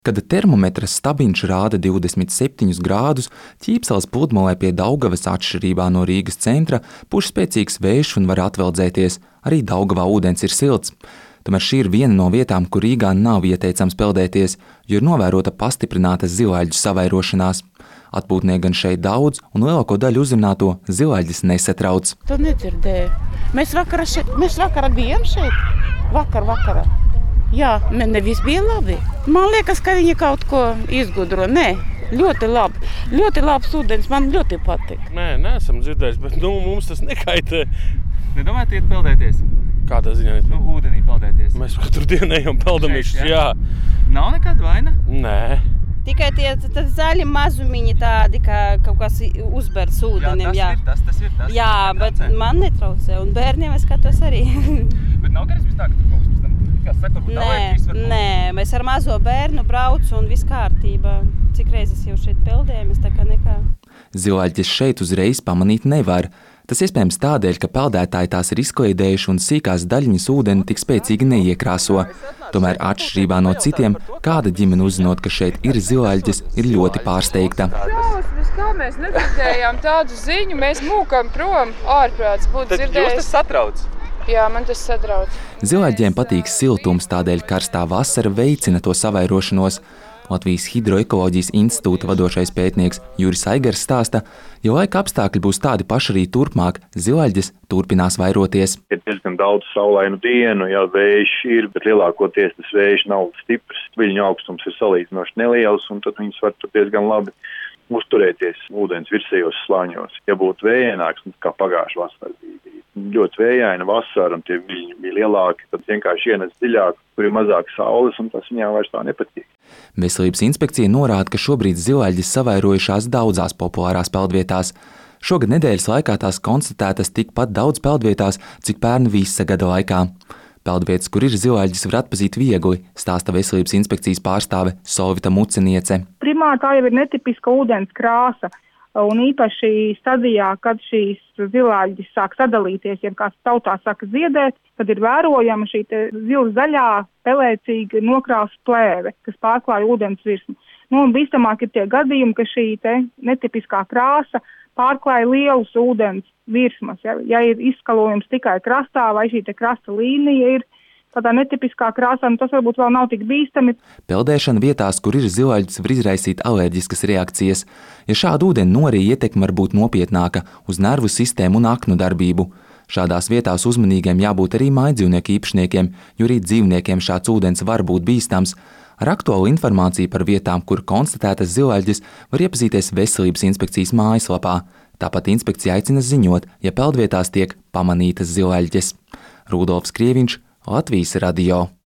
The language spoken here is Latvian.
Kad termometra stabiņš rāda 27 grādus, Ķīpseles pludmalē pie Daugavas atšķirībā no Rīgas centra puš spēcīgs vējš un var atveldzēties. Arī Daugavā ūdens ir silts. Tomēr šī ir viena no vietām, kur Rīgā nav ieteicams peldēties, jo ir novērota pastiprināta zivaiļu savairošanās. Atpūtnieki gan šeit daudz, un lielāko daļu uzrunāto zivaiļas nesatrauc. Tu nedzirdēji. Mēs vakara bijām šeit. Vakarā. Jā, nevis bija labi. Man liekas, ka viņi kaut ko izgudro. Nē, ļoti labi. Ļoti labs ūdens, man ļoti patīk. Nē, neesam dzirdējuši, bet mums tas nekaitē. Nedomājat iet peldēties? Kādā ziņā iet? Ūdenī peldēties. Mēs katru dienu ejam peldamies, jā. Nav nekāda vaina? Nē. Tikai tie zaļi mazumiņi tādi, kā kaut kas uzbērs ūdenim. Tas ir tas. Jā, bet man netraucē, un bērniem es skatos arī. Bet nav garisms tā, ka tur kaut kas pēc tam, kā saka, varbūt alērģijas var būt? Nē, mēs ar mazo bērnu braucu un viss kārtībā. Cik reizes jau šeit peldējamies, tā kā nekā. Zivaiļas šeit uzreiz pamanīt nevar. Tas iespējams tādēļ, ka peldētāji tās ir izkliedējuši un sīkās daļiņas ūdeni tik spēcīgi neiekrāso. Tomēr atšķirībā no citiem, kāda ģimene uzzinot, ka šeit ir zivaiļas, ir ļoti pārsteigta. Šausmas, kā mēs nedzirdējām tādu ziņu, mēs mūkam prom ārprāts būtu dzirdējis. Tad jūs tas satrauc? Jā, man tas satrauc. Zivaiļiem patīk siltums, tādēļ karstā vasara veicina to savairošanos. Latvijas Hidroekoloģijas institūta vadošais pētnieks Juris Aigars stāsta, ja laika apstākļi būs tādi paši arī turpmāk, zivaiļas turpinās vairoties. Ir diezgan daudz saulainu dienu, jā, vējš ir, bet lielākoties tas vējš nav stiprs. Viļņu augstums ir salīdzinoši neliels, un tad viņas var diezgan labi uzturēties ūdens virsējos slāņos. Ja būtu vējaināks, kā pagājušā vasara bija ļoti vējaina vasara, un tie viļņi bija lielāki, tad vienkārši ienes dziļāk, kur ir mazāk saules, un tas viņām vairs tā nepatīk. Veselības inspekcija norāda, ka šobrīd zivaiļas savairojušās daudzās populārās peldvietās. Šogad nedēļas laikā tās konstatētas tikpat daudz peldvietās, cik pērn visa gada laikā. Peldvietas, kur ir zivaiļas, var atpazīt viegli, stāsta Veselības inspekcijas pārstāve Solvita Muciniece. Primāri tā jau ir netipiska ūdens krāsa. Un īpaši stadijā, kad šīs zivaiļas sāk sadalīties, ja kāds tautā saka ziedēt, tad ir vērojama šī zila-zaļā pelēcīga nokrāsa plēve, kas pārklāja ūdens virsmu. Un bīstamāk ir tie gadījumi, ka šī netipiskā krāsa pārklāja lielus ūdens virsmas. Ja ir izskalojums tikai krastā vai šī krasta līnija ir tādā netipiskā krāsā, tas varbūt vēl nav tik bīstami. Peldēšana vietās, kur ir zivaiļas, var izraisīt alerģiskas reakcijas. Ja šāda ūdeni norija ietekme var būt nopietnāka uz nervu sistēmu un aknu darbību. Šādās vietās uzmanīgiem jābūt arī mājdzīvnieku īpašniekiem, jo arī dzīvniekiem šāds ūdens var būt bīstams. Ar aktuālu informāciju par vietām, kur konstatētas zivaiļas, var iepazīties Veselības inspekcijas mājaslapā. Tāpat inspekcija aicina ziņot, ja peldvietās tiek pamanītas zivaiļas. Rudolfs Krieviņš, Latvijas radio.